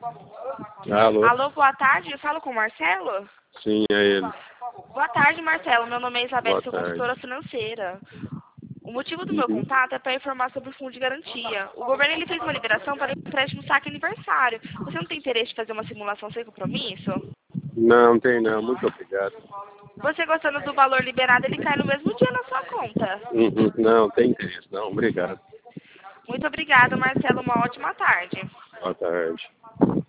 Alô? Alô, boa tarde, eu falo com o Marcelo? Sim, é ele. Boa tarde, Marcelo, meu nome é Isabel, Boa sou tarde. consultora financeira. O motivo do meu Uhum. contato é para informar sobre o fundo de garantia. O governo ele fez uma liberação para empréstimo saque aniversário. Você não tem interesse de fazer uma simulação sem compromisso? Não, tem não. Muito obrigado. Você gostando do valor liberado, ele cai no mesmo dia na sua conta. Uhum. Não, tem interesse. Não, obrigado. Muito obrigada, Marcelo, uma ótima tarde. Boa tarde.